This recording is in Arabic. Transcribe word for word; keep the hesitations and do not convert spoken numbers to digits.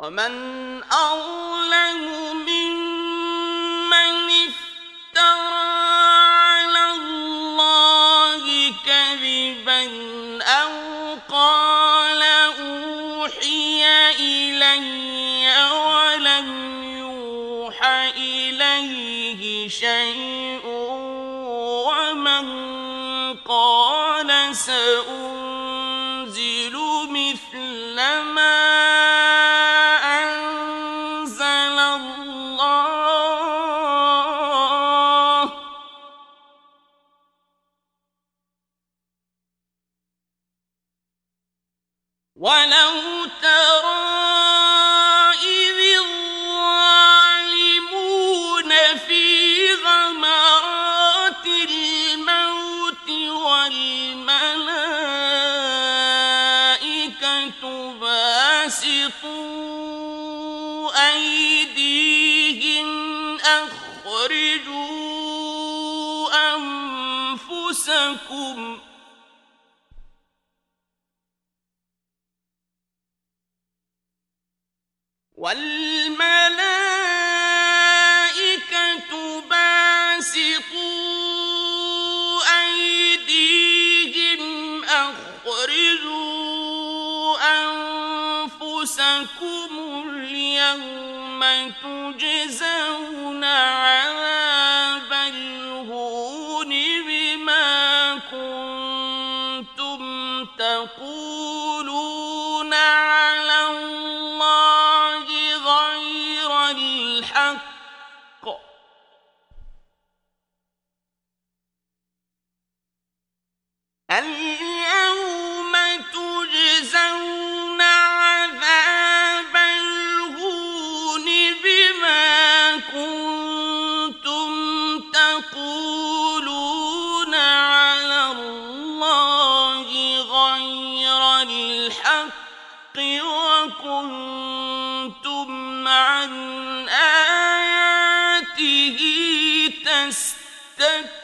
ومن أظلم ممن افترى على الله كذبا أو قال أوحي إلي ولم يوح إليه شيء ومن قال سأنزل مثل ما أنزل الله ولو ترى إذ الظالمون في غمرات الموت والملائكة باسطوا أيديهم أخرجوا أنفسكم والملائكة باسطوا أيديهم أخرجوا أنفسكم اليوم تجزون عذاب الهون بما كنتم تقولون على الله غير الحق اليوم تجزون عذاب الهون بما كنتم تقولون على الله غير الحق وكنتم عن آياته تستكبرون